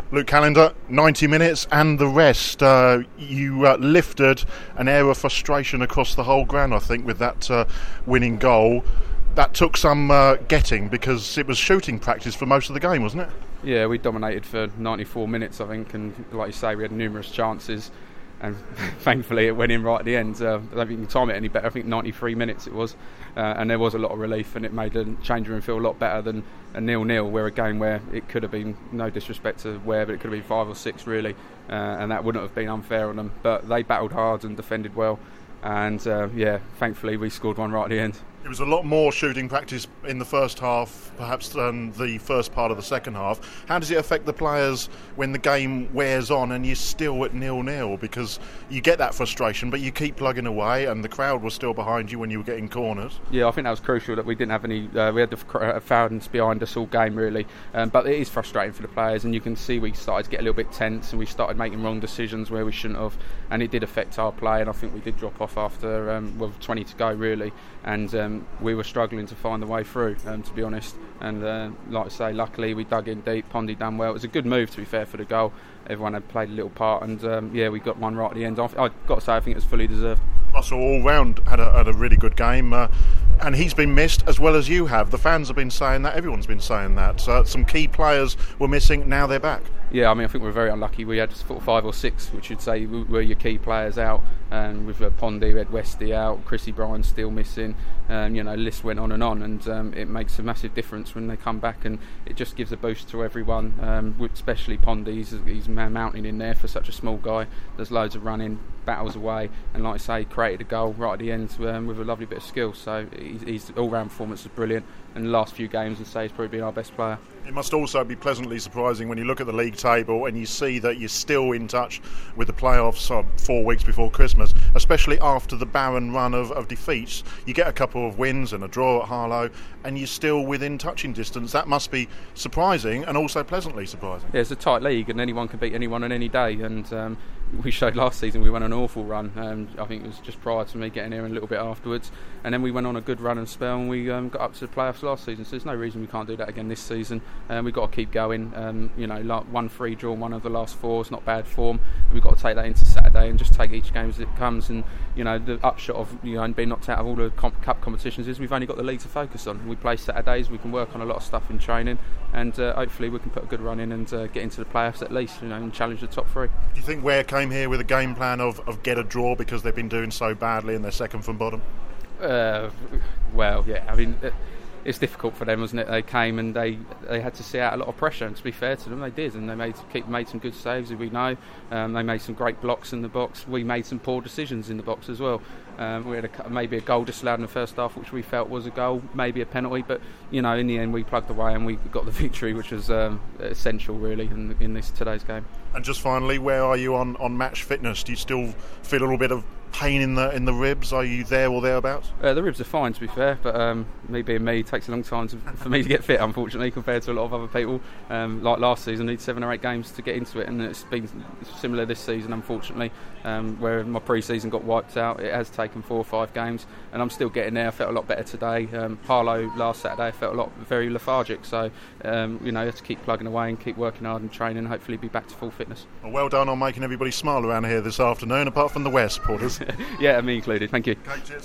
Luke Callender, 90 minutes and the rest. You lifted an air of frustration across the whole ground, I think, with that winning goal. That took some getting, because it was shooting practice for most of the game, wasn't it? Yeah, we dominated for 94 minutes, I think, and like you say, we had numerous chances, and thankfully it went in right at the end. I don't think you can time it any better. I think 93 minutes it was, and there was a lot of relief, and it made the change room feel a lot better than a 0-0, where a game where it could have been, no disrespect to Ware, but it could have been 5 or 6 really, and that wouldn't have been unfair on them. But they battled hard and defended well, and thankfully we scored one right at the end. It was a lot more shooting practice in the first half, perhaps, than the first part of the second half. How does it affect the players when the game wears on and you're still at 0-0? Because you get that frustration, but you keep plugging away, and the crowd was still behind you when you were getting cornered. Yeah, I think that was crucial that we didn't have any. We had the fans behind us all game, really. But it is frustrating for the players, and you can see we started to get a little bit tense, and we started making wrong decisions where we shouldn't have, and it did affect our play. And I think we did drop off after 20 to go, really, and we were struggling to find the way through, to be honest. And like I say, luckily we dug in deep. Pondy done well. It was a good move, to be fair, for the goal. Everyone had played a little part, and we got one right at the end. I've got to say, I think it was fully deserved. Russell all round had a really good game, and he's been missed as well as you have. The fans have been saying that, everyone's been saying that. Some key players were missing, now they're back. Yeah, I mean, I think we're very unlucky. We had 5 or 6, which you'd say were your key players out, and with Pondy, we had Westy out, Chrissy Bryan still missing, list went on, and it makes a massive difference when they come back, and it just gives a boost to everyone, especially Pondy. He's mounting in there for such a small guy. There's loads of running, battles away, and like I say, created a goal right at the end with a lovely bit of skill. So his all-round performance was brilliant, and the last few games, I'd say, he's probably been our best player. It must also be pleasantly surprising when you look at the league table and you see that you're still in touch with the playoffs 4 weeks before Christmas, especially after the barren run of defeats. You get a couple of wins and a draw at Harlow, and you're still within touching distance. That must be surprising, and also pleasantly surprising. Yeah, it's a tight league, and anyone can beat anyone on any day, and we showed last season we went on an awful run. I think it was just prior to me getting here and a little bit afterwards, and then we went on a good run and spell, and we got up to the playoffs last season, so there's no reason we can't do that again this season. We've got to keep going. Like 1-3 draw, one of the last 4 is not bad form. We've got to take that into Saturday and just take each game as it comes. And the upshot of being knocked out of all the cup competitions is we've only got the league to focus on. We play Saturdays, we can work on a lot of stuff in training, and hopefully we can put a good run in and get into the playoffs at least, and challenge the top 3. Do you think Ware came here with a game plan of get a draw because they've been doing so badly and they're second from bottom? Well, yeah, I mean, it's difficult for them, wasn't it? They came and they had to see out a lot of pressure, and to be fair to them, they did, and they made some good saves, as we know. They made some great blocks in the box. We made some poor decisions in the box as well. We had maybe a goal disallowed in the first half, which we felt was a goal, maybe a penalty, but in the end we plugged away and we got the victory, which was essential really in today's game. And just finally, where are you on match fitness? Do you still feel a little bit of pain in the ribs? Are you there or thereabouts? The ribs are fine, to be fair, but me being me, it takes a long time for me to get fit, unfortunately, compared to a lot of other people. Like last season, I need 7 or 8 games to get into it, and it's been similar this season, unfortunately, where my pre-season got wiped out. It has taken 4 or 5 games, and I'm still getting there. I felt a lot better today. Harlow last Saturday, I felt very lethargic, so I have to keep plugging away and keep working hard and training, and hopefully be back to full fitness. Well done on making everybody smile around here this afternoon, apart from the Ware supporters. Yeah, me included. Thank you. Okay, cheers.